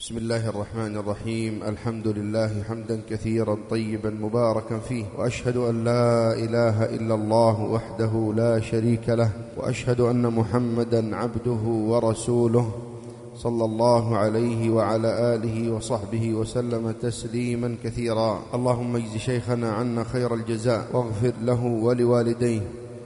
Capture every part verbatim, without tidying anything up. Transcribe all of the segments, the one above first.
بسم الله الرحمن الرحيم. الحمد لله حمدا كثيرا طيبا مباركا فيه، وأشهد أن لا إله إلا الله وحده لا شريك له، وأشهد أن محمدا عبده ورسوله صلى الله عليه وعلى آله وصحبه وسلم تسليما كثيرا. اللهم اجز شيخنا عنا خير الجزاء، واغفر له ولوالديه،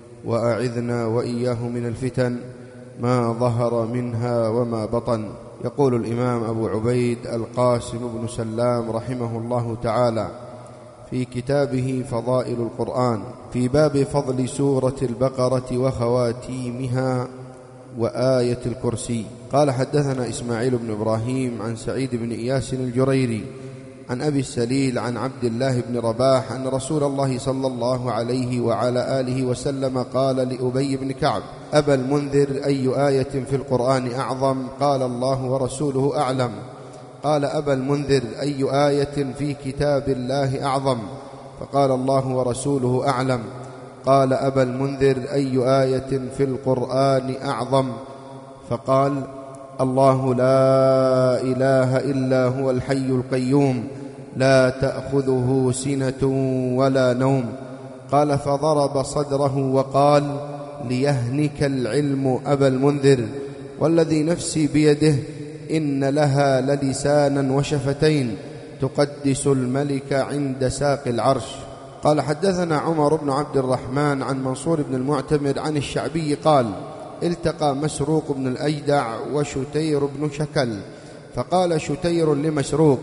وأعذنا وإياه من الفتن ما ظهر منها وما بطن. يقول الإمام أبو عبيد القاسم بن سلام رحمه الله تعالى في كتابه فضائل القرآن في باب فضل سورة البقرة وخواتيمها وآية الكرسي، قال: حدثنا إسماعيل بن إبراهيم عن سعيد بن إياس الجريري عن أبي السليل عن عبد الله بن رباح أن رسول الله صلى الله عليه وعلى آله وسلم قال لأبي بن كعب: أبا المنذر، أي آية في القرآن أعظم؟ قال: الله ورسوله أعلم. قال: أبا المنذر، أي آية في كتاب الله أعظم؟ فقال: الله ورسوله أعلم. قال: أبا المنذر، أي آية في القرآن أعظم؟ فقال: الله لا إله إلا هو الحي القيوم لا تأخذه سنة ولا نوم. قال: فضرب صدره وقال: ليهنك العلم أبا المنذر، والذي نفسي بيده إن لها للسانا وشفتين تقدس الملك عند ساق العرش. قال: حدثنا عمر بن عبد الرحمن عن منصور بن المعتمر عن الشعبي قال: التقى مسروق بن الأجدع وشتير بن شكل، فقال شتير لمسروق: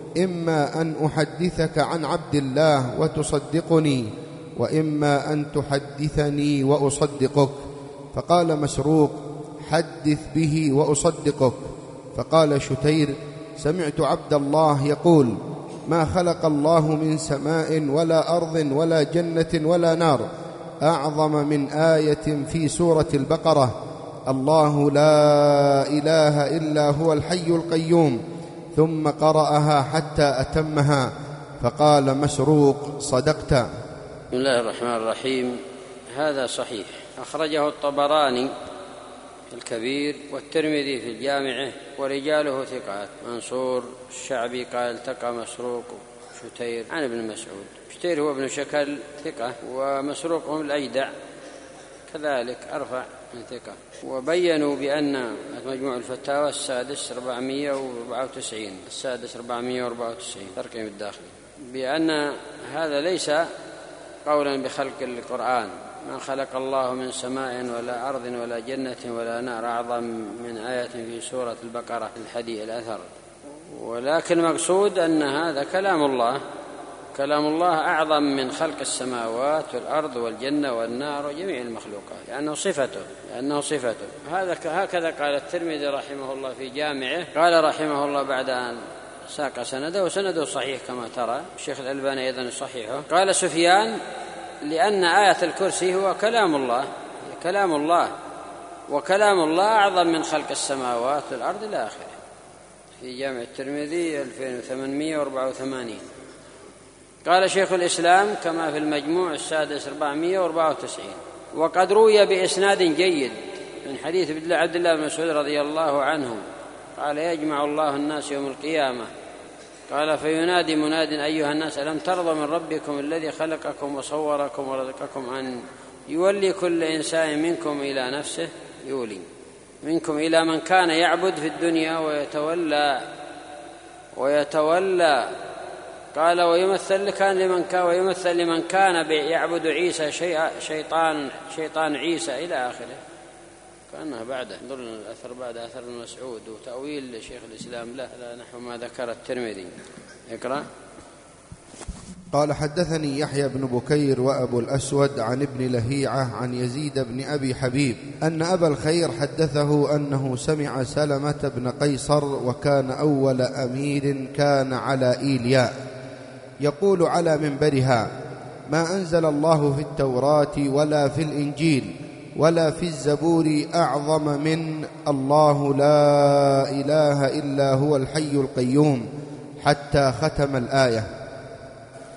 إما أن أحدثك عن عبد الله وتصدقني، وإما أن تحدثني وأصدقك. فقال مسروق: حدث به وأصدقك. فقال شتير: سمعت عبد الله يقول: ما خلق الله من سماء ولا أرض ولا جنة ولا نار أعظم من آية في سورة البقرة: الله لا إله إلا هو الحي القيوم. ثم قرأها حتى أتمها، فقال مسروق: صدقت. بسم الله الرحمن الرحيم. هذا صحيح، أخرجه الطبراني في الكبير والترمذي في جامعه ورجاله ثقات. منصور الشعبي قال: التقى مسروق شتير عن ابن مسعود. شتير هو ابن شكل ثقة، ومسروق هم الأجدع كذلك أرفع من ثقة. وبينوا بأن مجموع الفتاوى السادس أربعمائة وأربعة وتسعين السادس أربعمائة وأربعة وتسعين ترقيم الداخلي، بأن هذا ليس قولا بخلق القرآن: ما خلق الله من سماء ولا أرض ولا جنة ولا نار أعظم من آية في سورة البقرة الحديث الأثر، ولكن مقصود أن هذا كلام الله، كلام الله أعظم من خلق السماوات والأرض والجنة والنار وجميع المخلوقات، لأنه صفته لأنه صفته هذا. هكذا قال الترمذي رحمه الله في جامعه. قال رحمه الله بعد أن ساق سنده، وسنده صحيح كما ترى، الشيخ الألباني أيضا صحيحه. قال سفيان: لأن آية الكرسي هو كلام الله، كلام الله وكلام الله أعظم من خلق السماوات والأرض إلى آخره، في جامع الترمذي ألفين وثمانمائة وأربعة وثمانين. قال شيخ الإسلام كما في المجموع السادس أربعمائة وأربعة وتسعين. وقد روي بإسناد جيد من حديث عبد الله بن مسعود رضي الله عنه قال: يجمع الله الناس يوم القيامة، قال: فينادي مناد: أيها الناس، ألم ترضوا من ربكم الذي خلقكم وصوركم ورزقكم أن يولي كل إنسان منكم إلى نفسه، يولي منكم إلى من كان يعبد في الدنيا ويتولى ويتولى قال: ويمثل كان لمن كان ويمثل لمن كان يعبد عيسى شيطان شيطان عيسى إلى آخره. كأنها بعده انظر الأثر بعد أثر ابن مسعود وتأويل شيخ الإسلام له لا نحو ما ذكر الترمذي. اقرأ. قال: حدثني يحيى بن بكير وأبو الأسود عن ابن لهيعة عن يزيد بن أبي حبيب أن أبا الخير حدثه أنه سمع سلمة بن قيصر، وكان أول أمير كان على إيلياء، يقول على منبرها: ما أنزل الله في التوراة ولا في الإنجيل ولا في الزبور أعظم من الله لا إله إلا هو الحي القيوم، حتى ختم الآية.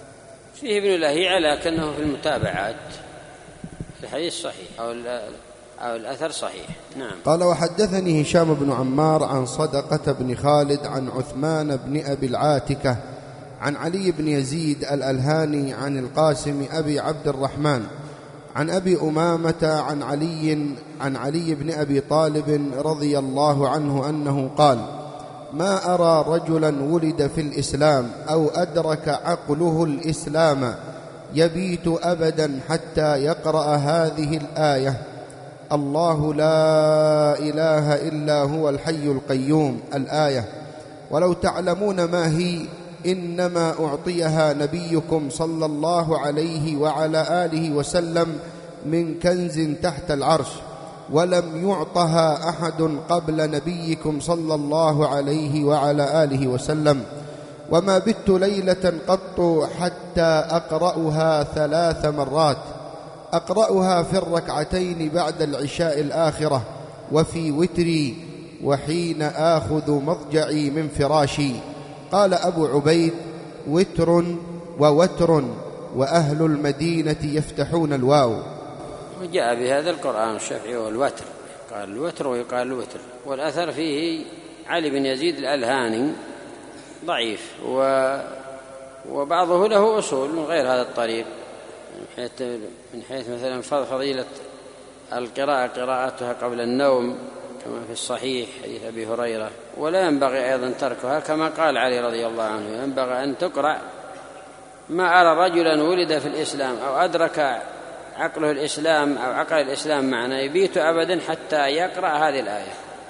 فيه ابن لهيعة لكنه في المتابعات في الحديث صحيح، أو أو الأثر صحيح. نعم. قال وحدثني هشام بن عمار عن صدقة بن خالد عن عثمان بن أبي العاتكة عن علي بن يزيد الألهاني عن القاسم أبي عبد الرحمن عن أبي أمامة عن علي عن علي بن أبي طالب رضي الله عنه أنه قال ما أرى رجلا ولد في الإسلام أو أدرك عقله الإسلام يبيت أبدا حتى يقرأ هذه الآية الله لا إله إلا هو الحي القيوم الآية ولو تعلمون ما هي إنما أعطيها نبيكم صلى الله عليه وعلى آله وسلم من كنز تحت العرش ولم يعطها أحد قبل نبيكم صلى الله عليه وعلى آله وسلم وما بت ليلة قط حتى أقرأها ثلاث مرات أقرأها في الركعتين بعد العشاء الآخرة وفي وتري وحين آخذ مضجعي من فراشي. قال أبو عبيد وتر ووتر وأهل المدينة يفتحون الواو. وجاء بهذا القرآن الشافعي والوتر، قال الوتر ويقال الوتر. والأثر فيه علي بن يزيد الألهاني ضعيف و... وبعضه له أصول من غير هذا الطريق من حيث, من حيث مثلا فضيلة القراءة قراءتها قبل النوم كما في الصحيح حديث أبي هريرة، ولا ينبغي أيضا تركها كما قال علي رضي الله عنه ينبغي أن تقرأ. ما أرى رجلا ولد في الإسلام أو أدرك عقله الإسلام أو عقل الإسلام معنا يبيت أبدا حتى يقرأ هذه الآية.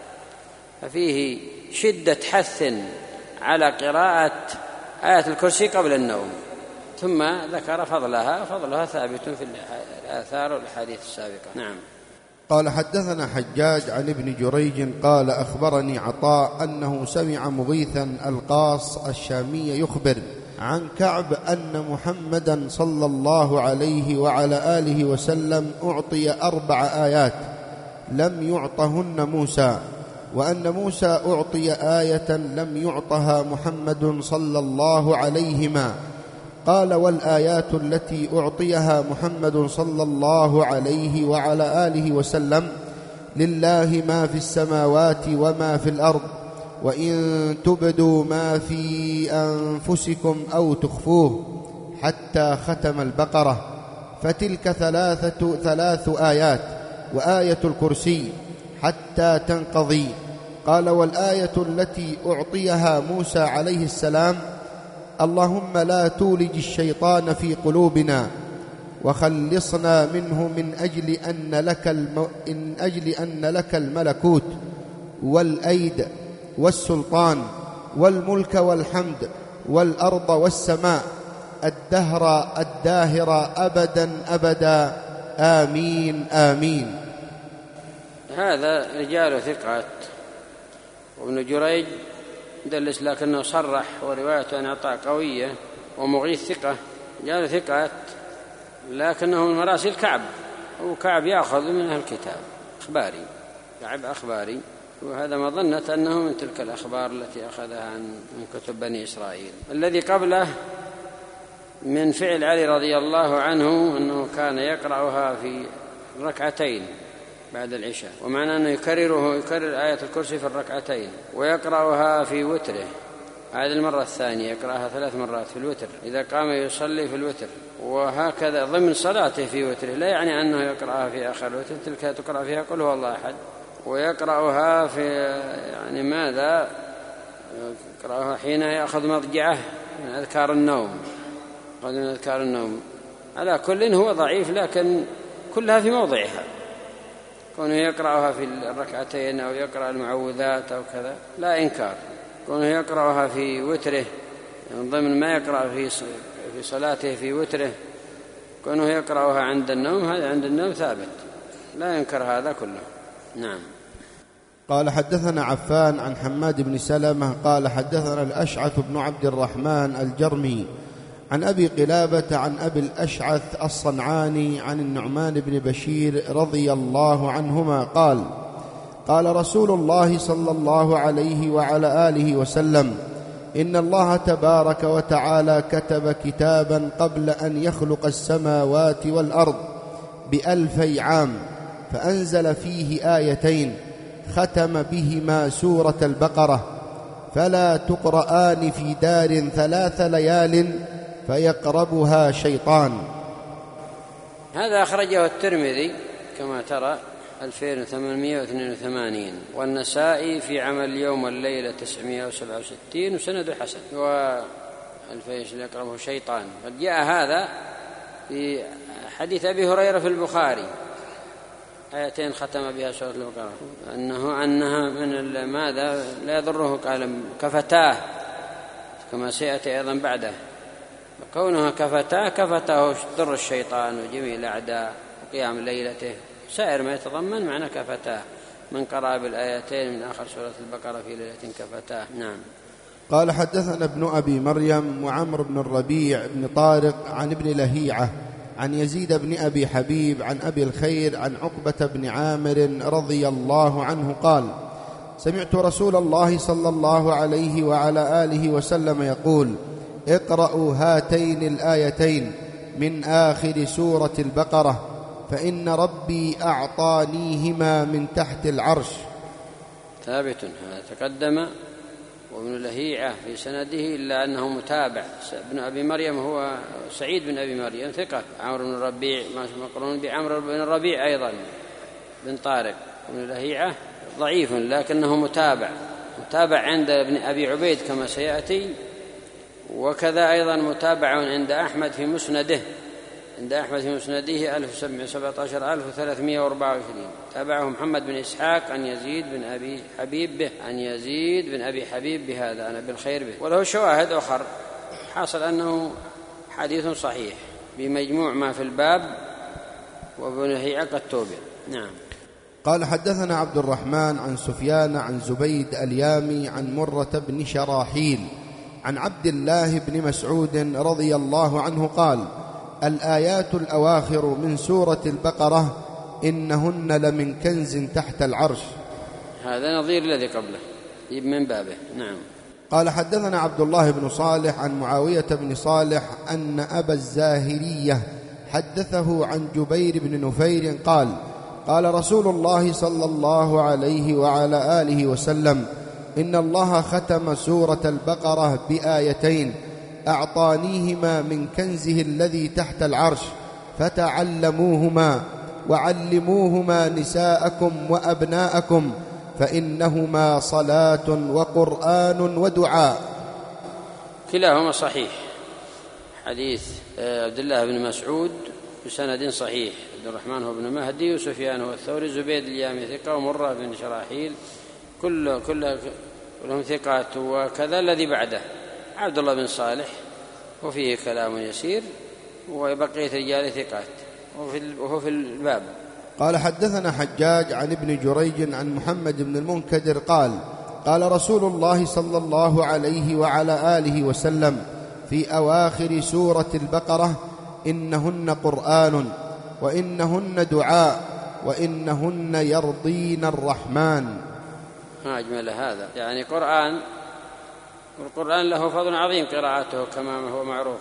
ففيه شدة حث على قراءة آية الكرسي قبل النوم، ثم ذكر فضلها فضلها ثابت في الآثار والأحاديث السابقة. نعم. قال حدثنا حجاج عن ابن جريج قال أخبرني عطاء أنه سمع مغيثا القاص الشامي يخبر عن كعب أن محمدا صلى الله عليه وعلى آله وسلم أعطي أربع آيات لم يعطهن موسى، وأن موسى أعطي آية لم يعطها محمد صلى الله عليهما. قال والآيات التي أعطيها محمد صلى الله عليه وعلى آله وسلم لله ما في السماوات وما في الأرض وإن تبدوا ما في أنفسكم أو تخفوه حتى ختم البقرة، فتلك ثلاثة ثلاث آيات وآية الكرسي حتى تنقضي. قال والآية التي أعطيها موسى عليه السلام اللهم لا تولج الشيطان في قلوبنا وخلصنا منه من أجل أن لك, الم... إن أجل أن لك الملكوت والأيد والسلطان والملك والحمد والأرض والسماء الدهر الداهر أبدا أبدا آمين آمين. هذا رجال ثقات، وابن جريج دلس لكنه صرح وروايته عن عطاء قوية، ومغيث ثقة رجال ثقات لكنه من مراسل كعب، وكعب يأخذ من أهل الكتاب أخباري، كعب أخباري، وهذا مظنة أنه من تلك الأخبار التي أخذها عن من كتب بني إسرائيل. الذي قبله من فعل علي رضي الله عنه أنه كان يقرأها في ركعتين بعد العشاء، ومعنى أنه يكرره يكرر آية الكرسي في الركعتين ويقرأها في وتره. هذه المرة الثانية يقرأها ثلاث مرات في الوتر إذا قام يصلي في الوتر، وهكذا ضمن صلاته في وتره، لا يعني أنه يقرأها في آخر الوتر تلك تقرأ فيها قل هو الله أحد، ويقرأها في يعني ماذا يقرأها حين يأخذ مضجعه من أذكار النوم من أذكار النوم. على كل هو ضعيف لكن كلها في موضعها، كونه يقرأها في الركعتين أو يقرأ المعوذات أو كذا لا إنكار، كونه يقرأها في وتره يعني ضمن ما يقرأ في في صلاته في وتره، كونه يقرأها عند النوم هذا عند النوم ثابت لا ينكر هذا كله. نعم. قال حدثنا عفان عن حماد بن سلمة قال حدثنا الأشعث بن عبد الرحمن الجرمي عن أبي قلابة عن أبي الأشعث الصنعاني عن النعمان بن بشير رضي الله عنهما قال قال رسول الله صلى الله عليه وعلى آله وسلم إن الله تبارك وتعالى كتب كتابا قبل أن يخلق السماوات والأرض بألفي عام، فأنزل فيه آيتين ختم بهما سورة البقرة، فلا تقرآن في دار ثلاث ليال فيقربها شيطان. هذا أخرجه الترمذي كما ترى ألفين وثمانمائة واثنين وثمانين، والنسائي في عمل اليوم والليلة تسعمائة وسبعة وستين وسند حسن، والفيش يقربه شيطان. قد جاء هذا في حديث أبي هريرة في البخاري، آيتين ختم بها سورة البقرة، أنه أنها من ماذا لا يضره قال كفتاه، كما سيأتي أيضا بعده، كونها كفتاه كفته ضر الشيطان وجميع الأعداء وقيام ليلته، سائر ما يتضمن معنى كفتاه من قرأ بالآيتين من آخر سورة البقرة في ليلة كفتاه. نعم. قال حدثنا ابن أبي مريم وعمر بن الربيع بن طارق عن ابن لهيعة عن يزيد بن أبي حبيب عن أبي الخير عن عقبة بن عامر رضي الله عنه قال: سمعت رسول الله صلى الله عليه وعلى آله وسلم يقول: اقرأوا هاتين الآيتين من آخر سورة البقرة فإن ربي أعطانيهما من تحت العرش. ثابت هذا تقدم، وابن لهيعة في سنده إلا أنه متابع. ابن أبي مريم هو سعيد بن أبي مريم ثقة. عمرو بن الربيع ما مقرون بعمرو بن الربيع أيضا بن طارق. ابن لهيعة ضعيف لكنه متابع متابع عند ابن أبي عبيد كما سيأتي، وكذا أيضا متابع عند أحمد في مسنده عند أحمد في مسنده ألف وسبعة عشر ألف وثلاثمائة وأربعة وعشرين. تابعه محمد بن إسحاق عن يزيد بن أبي حبيب به عن يزيد بن أبي حبيب بهذا أنا بالخير به، وله شواهد أخر. حاصل أنه حديث صحيح بمجموع ما في الباب، وابن لهيعة قد توبع. نعم. قال حدثنا عبد الرحمن عن سفيان عن زبيد اليامي عن مرة بن شراحيل عن عبد الله بن مسعود رضي الله عنه قال: الآيات الأواخر من سورة البقرة إنهن لمن كنز تحت العرش. هذا نظير الذي قبله من بابه. نعم. قال حدثنا عبد الله بن صالح عن معاوية بن صالح أن أبا الزاهرية حدثه عن جبير بن نفير قال: قال رسول الله صلى الله عليه وعلى آله وسلم: إن الله ختم سورة البقرة بآيتين أعطانيهما من كنزه الذي تحت العرش، فتعلموهما وعلموهما نساءكم وأبناءكم، فإنهما صلاة وقرآن ودعاء. كلاهما صحيح. حديث عبد الله بن مسعود بسند صحيح. عبد الرحمن هو ابن مهدي، وسفيان هو الثوري، زبيد اليامي ثقة، ومرة بن شراحيل كل كل كلهم ثقات. وكذا الذي بعده عبد الله بن صالح وفيه كلام يسير، وبقية رجال ثقات، وهو في الباب. قال حدثنا حجاج عن ابن جريج عن محمد بن المنكدر قال: قال رسول الله صلى الله عليه وعلى آله وسلم في أواخر سورة البقرة: إنهن قرآن وإنهن دعاء وإنهن يرضين الرحمن. ما أجمل هذا، يعني قرآن، والقرآن له فضل عظيم قراءته كما هو معروف.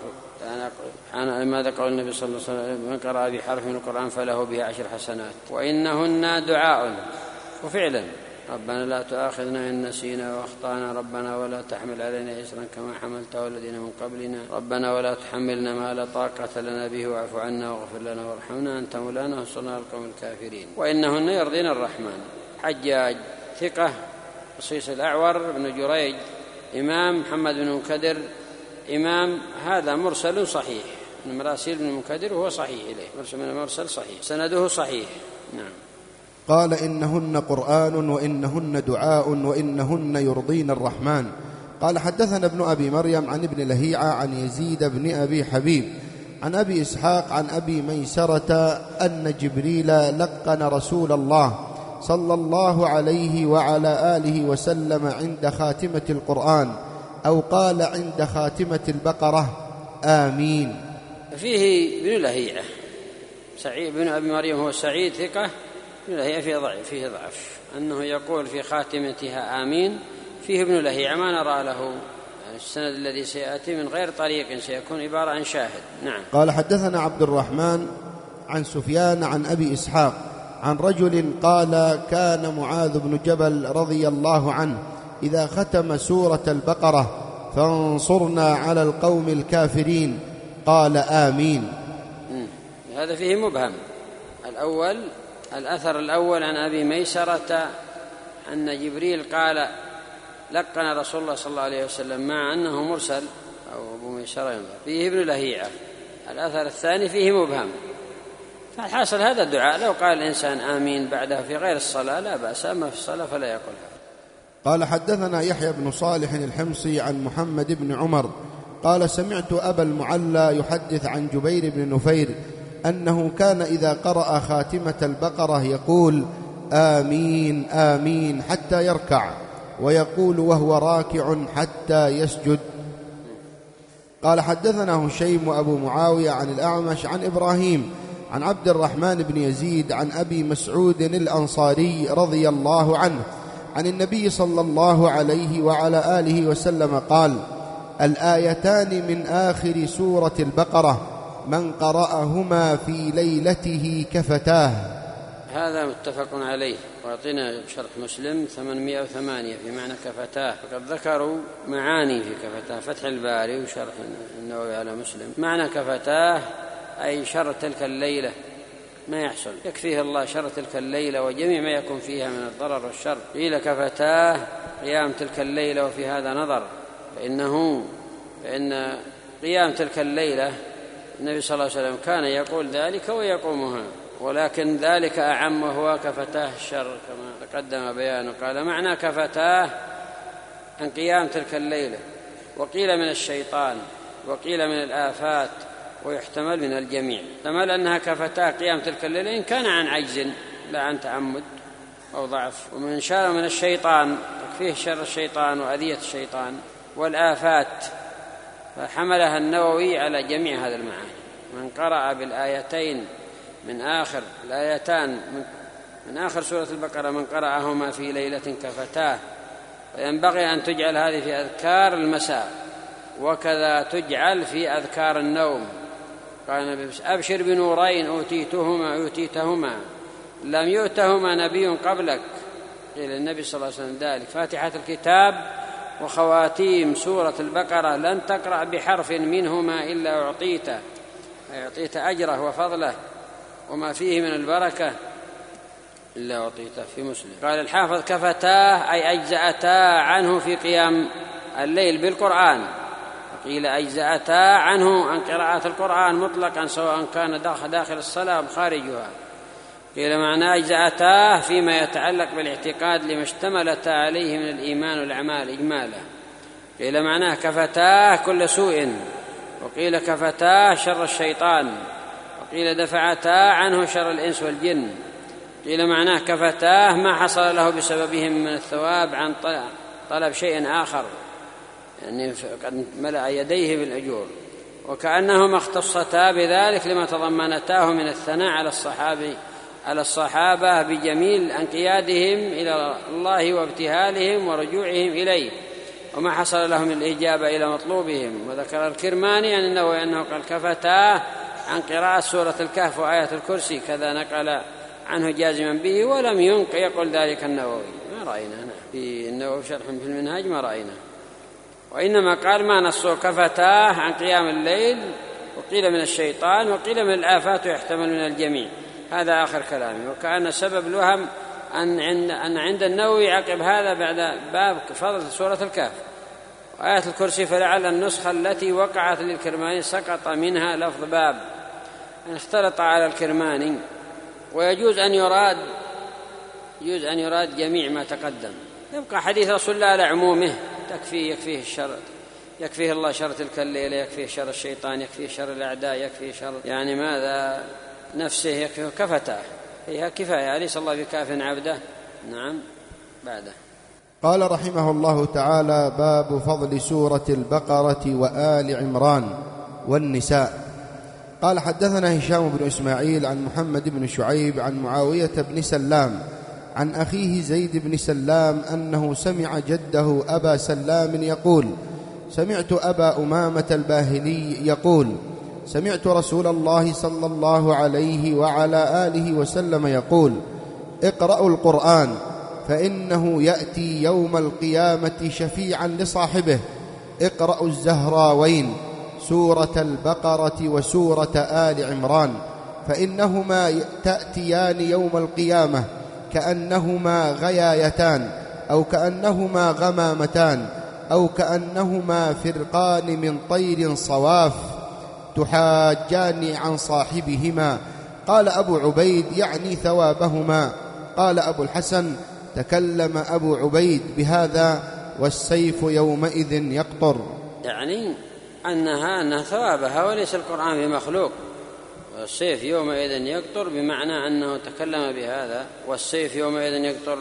يعني ماذا قال النبي صلى الله عليه وسلم: من قرأ بحرف من القرآن فله به عشر حسنات. وإنهن دعاء، وفعلا: ربنا لا تؤاخذنا إن نسينا وأخطأنا، ربنا ولا تحمل علينا إصرا كما حملته الذين من قبلنا، ربنا ولا تحملنا ما لا طاقة لنا به، واعف عنا واغفر لنا وارحمنا أنت مولانا وانصرنا على القوم الكافرين. وإنهن يرضين الرحمن. حجاج ثقة، قصيص الأعور بن جريج إمام، محمد بن منكدر إمام. هذا مرسل صحيح من مراسيل بن منكدر، وهو صحيح إليه، مرسل من المرسل صحيح، سنده صحيح. نعم. قال: إنهن قرآن وإنهن دعاء وإنهن يرضين الرحمن. قال حدثنا ابن أبي مريم عن ابن لهيعة عن يزيد بن أبي حبيب عن أبي إسحاق عن أبي ميسرة أن جبريل لقن رسول الله صلى الله عليه وعلى آله وسلم عند خاتمة القرآن، أو قال عند خاتمة البقرة: آمين. فيه ابن لهيعة سعيد بن أبي مريم هو سعيد ثقة. ابن لهيعة فيه ضعف فيه ضعف أنه يقول في خاتمتها آمين. فيه ابن لهيعة ما نرى له السند الذي سيأتي من غير طريق، سيكون عبارة عن شاهد. نعم. قال حدثنا عبد الرحمن عن سفيان عن أبي إسحاق عن رجل قال: كان معاذ بن جبل رضي الله عنه إذا ختم سورة البقرة: فانصرنا على القوم الكافرين، قال: آمين. هذا فيه مبهم. الأول الأثر الأول عن أبي ميسرة أن جبريل قال: لقن رسول الله صلى الله عليه وسلم، مع أنه مرسل أو أبو ميسرة فيه ابن لهيعة. الأثر الثاني فيه مبهم. فالحاصل هذا الدعاء لو قال الإنسان آمين بعدها في غير الصلاة لا بأس، أما في الصلاة فلا يقولها. قال: حدثنا يحيى بن صالح الحمصي عن محمد بن عمر قال: سمعت أبا المعلى يحدث عن جبير بن نفير أنه كان إذا قرأ خاتمة البقرة يقول: آمين آمين حتى يركع، ويقول وهو راكع حتى يسجد. قال: حدثنا هشيم أبو معاوية عن الأعمش عن إبراهيم عن عبد الرحمن بن يزيد عن أبي مسعود الأنصاري رضي الله عنه عن النبي صلى الله عليه وعلى آله وسلم قال: الآيتان من آخر سورة البقرة من قرأهما في ليلته كفتاه. هذا متفق عليه. وأعطينا شرح مسلم ثمانمائة وثمانية في معنى كفتاه، فقد ذكروا معاني في كفتاه، فتح الباري وشرح النووي على مسلم. معنى كفتاه أي شر تلك الليلة ما يحصل، يكفيه الله شر تلك الليلة وجميع ما يكون فيها من الضرر والشر. قيل كفتاه قيام تلك الليلة، وفي هذا نظر، فإنه فإن قيام تلك الليلة النبي صلى الله عليه وسلم كان يقول ذلك ويقومها، ولكن ذلك أعم وهو كفتاه الشر كما تقدم بيانه. قال: معنى كفتاه عن قيام تلك الليلة، وقيل من الشيطان، وقيل من الآفات، ويحتمل من الجميع. احتمل أنها كفتاه قيام تلك الليلة إن كان عن عجز لا عن تعمد أو ضعف، ومن شر من الشيطان تكفيه شر الشيطان وأذية الشيطان والآفات، فحملها النووي على جميع هذا المعاني. من قرأ بالآيتين من آخر الآيتان من, من آخر سورة البقرة من قرأهما في ليلة كفتاه، وينبغي أن تجعل هذه في أذكار المساء، وكذا تجعل في أذكار النوم. قال: أبشر بنورين أوتيتهما أوتيتهما لم يؤتهما نبي قبلك. قيل النبي صلى الله عليه وسلم ذلك: فاتحة الكتاب وخواتيم سورة البقرة لن تقرأ بحرف منهما إلا أعطيته، أعطيت أجره وفضله وما فيه من البركة إلا أعطيته، في مسلم. قال الحافظ: كفتاه أي أجزأتا عنه في قيام الليل بالقرآن، وقيل أجزأتا عنه عن قراءة القرآن مطلقا سواء كان داخل الصلاة أم خارجها. قيل معناه أجزأتاه فيما يتعلق بالاعتقاد لما اشتملت عليه من الإيمان والأعمال إجمالا. قيل معناه كفتاه كل سوء، وقيل كفتاه شر الشيطان، وقيل دفعتا عنه شر الإنس والجن. قيل معناه كفتاه ما حصل له بسببهم من الثواب عن طلب شيء آخر، يعني قد ملأ يديه بالأجور، وكأنهما اختصتا بذلك لما تضمنتاه من الثناء على الصحابي على الصحابة بجميل انقيادهم إلى الله وابتهالهم ورجوعهم إليه، وما حصل لهم الإجابة إلى مطلوبهم. وذكر الكرماني عن النووي أنه قال: كفتاه عن قراءة سورة الكهف وآية الكرسي، كذا نقل عنه جازما به، ولم ينق يقول ذلك النووي. ما رأينا هنا في النووي شرح في المنهاج ما رأينا، وإنما قال ما نصه كفتاه عن قيام الليل، وقيل من الشيطان، وقيل من الآفات، ويحتمل من الجميع. هذا آخر كلامي. وكأن سبب الوهم أن عند, أن عند النووي عقب هذا بعد باب فضل سورة الكهف وآية الكرسي، فلعل النسخة التي وقعت للكرماني سقط منها لفظ باب، أن اختلط على الكرماني. ويجوز أن يراد يجوز أن يراد جميع ما تقدم، يبقى حديث رسول الله على عمومه، تكفيه يكفيه الشر، يكفيه الله شر تلك الليلة، يكفيه شر الشيطان، يكفيه شر الأعداء، يكفيه شر يعني ماذا نفسه، يكفيه كفتاه، هي كفاية، أليس الله بكاف عبده؟ نعم. بعده قال رحمه الله تعالى: باب فضل سورة البقرة وآل عمران والنساء. قال: حدثنا هشام بن إسماعيل عن محمد بن شعيب عن معاوية بن سلام عن أخيه زيد بن سلام أنه سمع جده أبا سلام يقول: سمعت أبا أمامة الباهلي يقول: سمعت رسول الله صلى الله عليه وعلى آله وسلم يقول: اقرأوا القرآن فإنه يأتي يوم القيامة شفيعا لصاحبه. اقرأوا الزهراوين سورة البقرة وسورة آل عمران فإنهما تأتيان يوم القيامة كأنهما غيايتان أو كأنهما غمامتان أو كأنهما فرقان من طير صواف تحاجان عن صاحبهما. قال أبو عبيد يعني ثوابهما. قال أبو الحسن تكلم أبو عبيد بهذا والسيف يومئذ يقطر، يعني أنها أنها ثوابها وليس القرآن بمخلوق. والسيف يومئذ يقطر بمعنى أنه تكلم بهذا والسيف يومئذ يقطر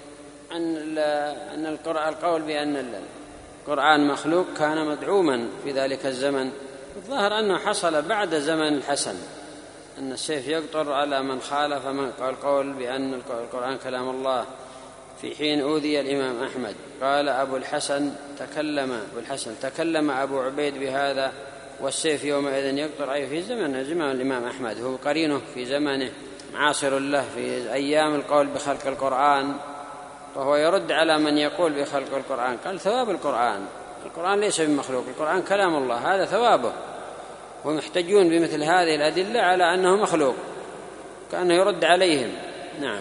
أن أن القول بأن القرآن مخلوق كان مدعوما في ذلك الزمن. الظاهر أنه حصل بعد زمن الحسن أن السيف يقطر على من خالف من القول بأن القرآن كلام الله في حين أوذي الإمام أحمد. قال أبو الحسن تكلم أبو الحسن تكلم أبو عبيد بهذا والسيف يومئذ يقطر، أي في زمن زمان الإمام أحمد، هو قرينه في زمنه معاصر له في أيام القول بخلق القرآن، وهو يرد على من يقول بخلق القرآن. قال ثواب القرآن، القرآن ليس بمخلوق، القرآن كلام الله، هذا ثوابه. ومحتجون بمثل هذه الأدلة على أنه مخلوق، كأنه يرد عليهم. نعم.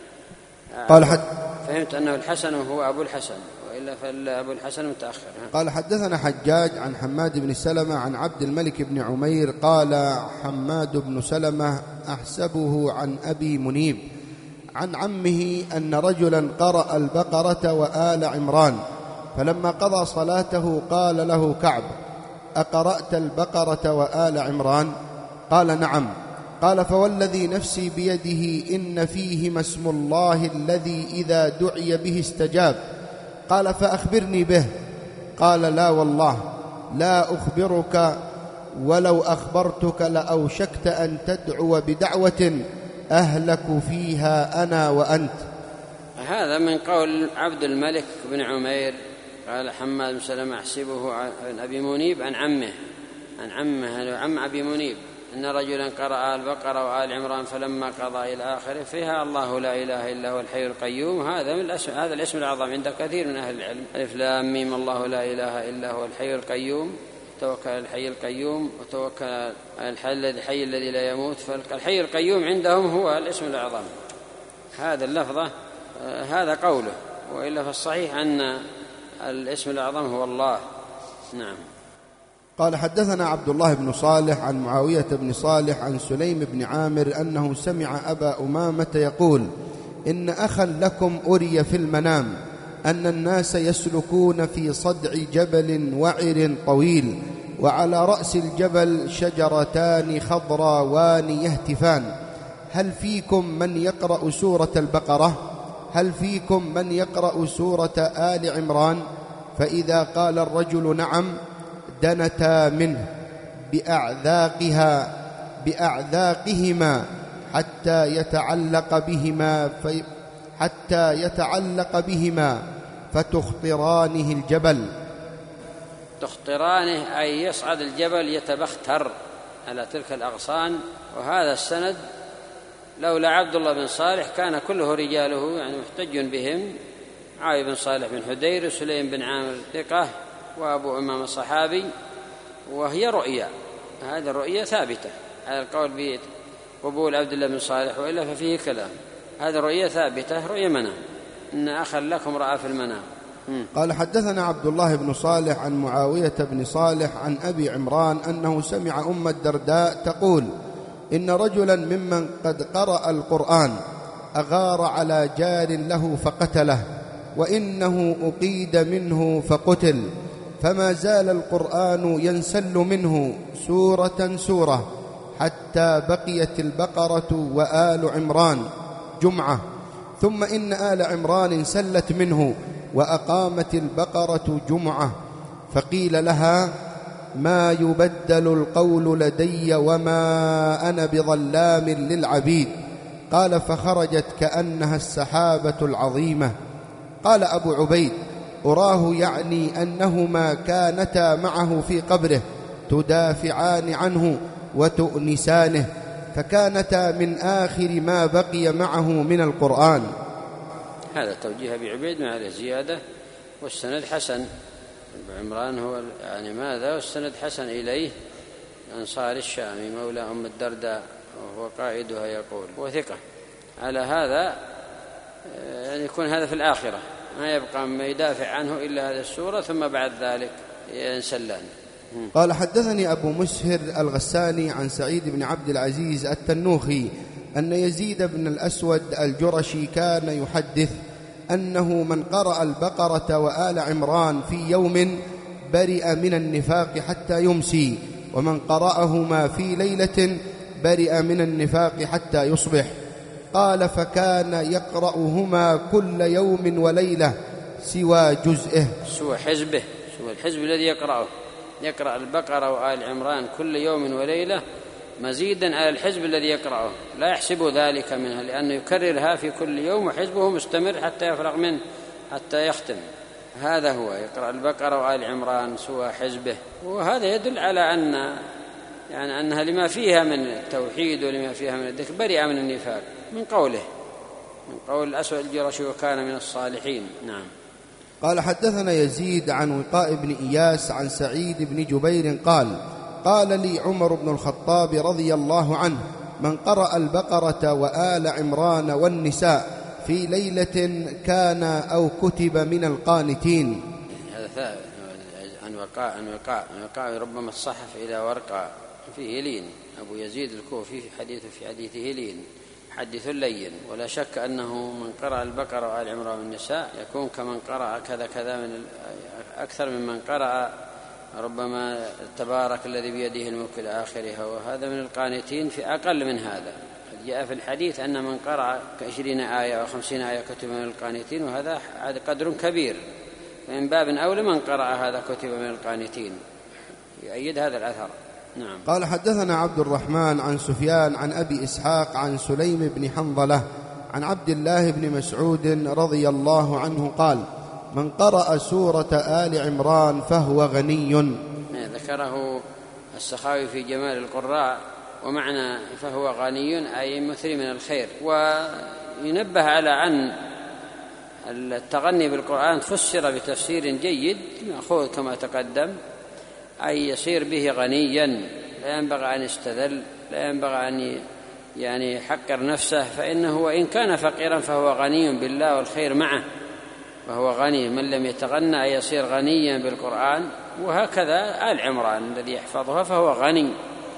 قال حد فهمت أنه الحسن وهو أبو الحسن، وإلا فأبو الحسن متأخر. قال حدثنا حجاج عن حماد بن سلمة عن عبد الملك بن عمير قال حماد بن سلمة أحسبه عن أبي منيب عن عمه أن رجلا قرأ البقرة وآل عمران، فلما قضى صلاته قال له كعب أقرأت البقرة وآل عمران؟ قال نعم. قال فوالذي نفسي بيده إن فيهما اسم الله الذي إذا دعي به استجاب. قال فأخبرني به. قال لا والله لا أخبرك، ولو أخبرتك لأوشكت أن تدعو بدعوة أهلك فيها أنا وأنت. هذا من قول عبد الملك بن عمير. قال حماد بن سلمة أحسبه عن أبي منيب عن عمه عن عمه عم أبي منيب أن رجلا قرأ البقرة وآل عمران فلما قضى إلى آخره فيها الله لا إله إلا هو الحي القيوم. هذا من الاسم، هذا الاسم الأعظم عند كثير من أهل العلم. ألف لام ميم الله لا إله إلا هو الحي القيوم، توكل على الحي القيوم وتوكل على الحي الذي لا يموت. فالحي القيوم عندهم هو الاسم الأعظم. هذا اللفظة هذا قوله، وإلا فالصحيح أن الاسم الأعظم هو الله. نعم. قال حدثنا عبد الله بن صالح عن معاوية بن صالح عن سليم بن عامر أنه سمع أبا أمامة يقول إن أخا لكم أري في المنام أن الناس يسلكون في صدع جبل وعر طويل، وعلى رأس الجبل شجرتان خضراوان يهتفان، هل فيكم من يقرأ سورة البقرة؟ هل فيكم من يقرأ سورة آل عمران؟ فإذا قال الرجل نعم دنتا منه بأعذاقها بأعذاقهما حتى يتعلق بهما في حتى يتعلق بهما فتخطرانه الجبل. تخطرانه أي يصعد الجبل يتبختر على تلك الأغصان. وهذا السند لولا عبد الله بن صالح كان كله رجاله يعني محتج بهم، عاي بن صالح بن حدير وسليم بن عامر ثقة وأبو أمام صحابي. وهي رؤيا، هذا الرؤيا ثابتة على القول بقبول عبد الله بن صالح، وإلا ففيه كلام. هذا رؤيا ثابتة، رؤيا منام، إن أخا لكم رأى في المنام. قال حدثنا عبد الله بن صالح عن معاوية بن صالح عن أبي عمران أنه سمع أم الدرداء تقول إن رجلا ممن قد قرأ القرآن أغار على جار له فقتله، وإنه أقيد منه فقتل، فما زال القرآن ينسل منه سورة سورة حتى بقيت البقرة وآل عمران جمعة، ثم إن آل عمران انسلت منه وأقامت البقرة جمعة. فقيل لها ما يبدل القول لدي وما أنا بظلام للعبيد. قال فخرجت كأنها السحابة العظيمة. قال أبو عبيد أراه يعني أنهما كانتا معه في قبره تدافعان عنه وتؤنسانه، فكانتا من آخر ما بقي معه من القرآن. هذا توجيه أبي عبيد مع الزيادة، والسند حسن. أبو عمران هو يعني ماذا، والسند حسن إليه أنصار الشامي مولى أم الدرداء وهو قائدها يقول وثقة. على هذا يعني يكون هذا في الآخرة، ما يبقى ما يدافع عنه إلا هذه السورة، ثم بعد ذلك ينسلان. قال حدثني أبو مسهر الغساني عن سعيد بن عبد العزيز التنوخي أن يزيد بن الأسود الجرشي كان يحدث أنه من قرأ البقرة وآل عمران في يوم برئ من النفاق حتى يمسي، ومن قرأهما في ليلة برئ من النفاق حتى يصبح. قال فكان يقرأهما كل يوم وليلة سوى جزئه، سوى حزبه، سوى الحزب الذي يقرأه، يقرأ البقرة وآل عمران كل يوم وليلة مزيدا على الحزب الذي يقرأه، لا يحسب ذلك منها، لأنه يكررها في كل يوم وحزبه مستمر حتى يفرغ منه حتى يختم. هذا هو يقرأ البقرة وآل عمران سوى حزبه. وهذا يدل على أن يعني أنها لما فيها من التوحيد ولما فيها من الذكر برئ من النفاق، من قوله من قول الأسود الجرشي وكان من الصالحين. نعم. قال حدثنا يزيد عن وقاء بن إياس عن سعيد بن جبير قال قال لي عمر بن الخطاب رضي الله عنه من قرأ البقرة وآل عمران والنساء في ليلة كان أو كتب من القانتين. هذا ثابت عن وقاء عن وقاء عن وقاء ربما الصحف إلى ورقة فيه لين. أبو يزيد الكوفي في حديثه في حديثه لين، حديث لين، ولا شك أنه من قرأ البقرة وآل عمران والنساء يكون كمن قرأ كذا كذا من أكثر ممن قرأ ربما تبارك الذي بيده الملك إلى آخرها، وهذا من القانتين في أقل من هذا. جاء في الحديث أن من قرأ عشرين آية وخمسين آية كتب من القانتين، وهذا قدر كبير، فمن باب أولى من قرأ هذا كتب من القانتين، يؤيد هذا الأثر. نعم. قال حدثنا عبد الرحمن عن سفيان عن أبي إسحاق عن سليم بن حنظلة عن عبد الله بن مسعود رضي الله عنه قال من قرأ سورة آل عمران فهو غني. ذكره السخاوي في جمال القراء، ومعنى فهو غني أي مثري من الخير. وينبه على أن التغني بالقرآن فسر بتفسير جيد مأخوذ كما تقدم، أي يصير به غنيا، لا ينبغي أن يستذل، لا ينبغي أن يعني يحقر نفسه، فإنه وإن كان فقيرا فهو غني بالله والخير معه، وهو غني. من لم يتغنى أي يصير غنيا بالقرآن. وهكذا آل عمران الذي يحفظها فهو غني،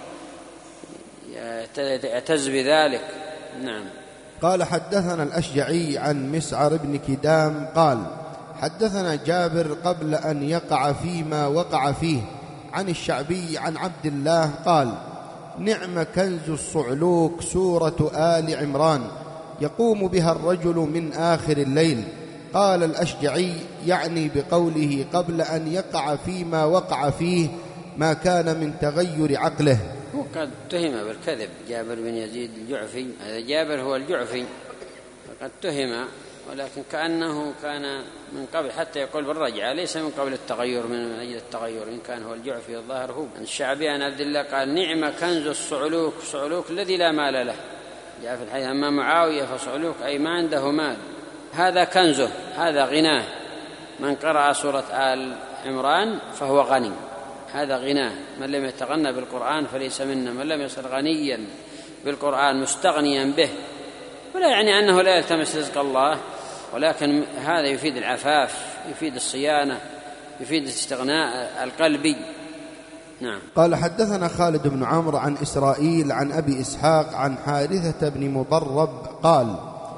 يعتز بذلك. نعم. قال حدثنا الأشجعي عن مسعر بن كدام قال حدثنا جابر قبل أن يقع فيما وقع فيه عن الشعبي عن عبد الله قال نعم كنز الصعلوك سورة آل عمران يقوم بها الرجل من آخر الليل. قال الأشجعي يعني بقوله قبل أن يقع فيما وقع فيه ما كان من تغير عقله. وقد اتهم بالكذب جابر بن يزيد الجعفي، هذا جابر هو الجعفي، فقد اتهم، ولكن كأنه كان من قبل، حتى يقول بالرجعة ليس من قبل التغير، من أجل التغير، إن كان هو الجعفي الظاهر هو. الشعبي عن عبد الله قال نعم كنز الصعلوك، صعلوك الذي لا مال له. جاء في الحديث أما معاوية فصعلوك أي ما عنده مال، هذا كنزه، هذا غناه. من قرأ سورة آل عمران فهو غني، هذا غناه. من لم يتغنى بالقرآن فليس منا، من لم يصل غنيا بالقرآن مستغنيا به، ولا يعني أنه لا يلتمس رزق الله، ولكن هذا يفيد العفاف، يفيد الصيانة، يفيد الاستغناء القلبي. نعم. قال حدثنا خالد بن عمرو عن إسرائيل عن أبي إسحاق عن حارثة بن مضرب قال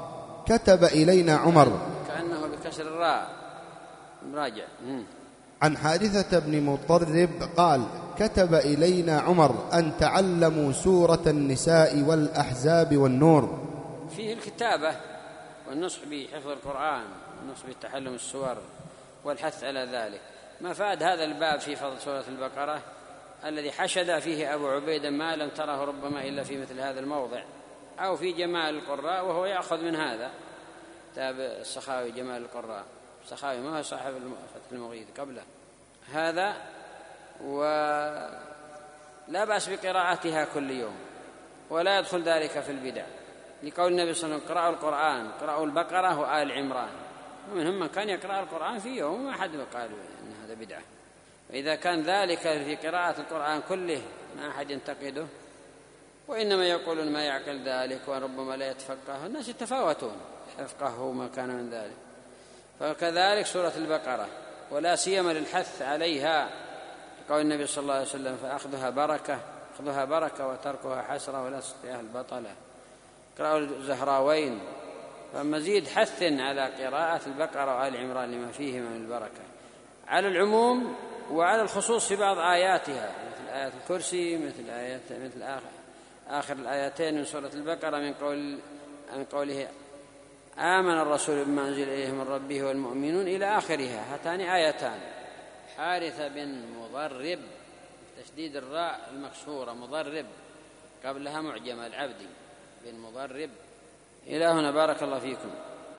كتب إلينا عمر، كأنه بكسر الراء مراجع، عن حارثة بن مضرب قال كتب إلينا عمر أن تعلموا سورة النساء والأحزاب والنور. فيه الكتابة والنصح بحفظ القرآن والنصح بتعلم السور والحث على ذلك. مفاد هذا الباب في فضل سورة البقرة الذي حشد فيه أبو عبيدة ما لم تره ربما إلا في مثل هذا الموضع، أو في جمال القراء، وهو يأخذ من هذا. كتاب السخاوي جمال القراء، السخاوي ما هو صاحب فتح المغيث قبله هذا، ولا بأس بقراءتها كل يوم، ولا يدخل ذلك في البدع، لقول النبي صلى الله عليه وسلم قرأوا القرآن، قرأوا البقرة وآل عمران، ومنهم من كان يقرأ القرآن في يوم، ما أحد قال أن هذا بدعة. وإذا كان ذلك في قراءة القرآن كله ما أحد ينتقده، وإنما يقولون ما يعقل ذلك وربما لا يتفقه، الناس يتفاوتون يفقهوا ما كان من ذلك. فكذلك سورة البقرة، ولا سيما للحث عليها قول النبي صلى الله عليه وسلم فأخذها بركة، أخذها بركة وتركها حسرة ولا تستطيعها البطلة. قرأوا الزهراوين، فمزيد حث على قراءة البقرة وآل عمران لما فيهما من البركة، على العموم وعلى الخصوص في بعض آياتها، مثل آيات الكرسي، مثل آيات مثل آخر, آخر الآيتين من سورة البقرة من قول من قوله آمن الرسول بما أنزل إليه من ربه والمؤمنون إلى آخرها. هاتان آيتان. حارثة بن مضرب، تشديد الراء المكسورة، مضرب قبلها معجمة العبد بن مضرب. إلى هنا بارك الله فيكم.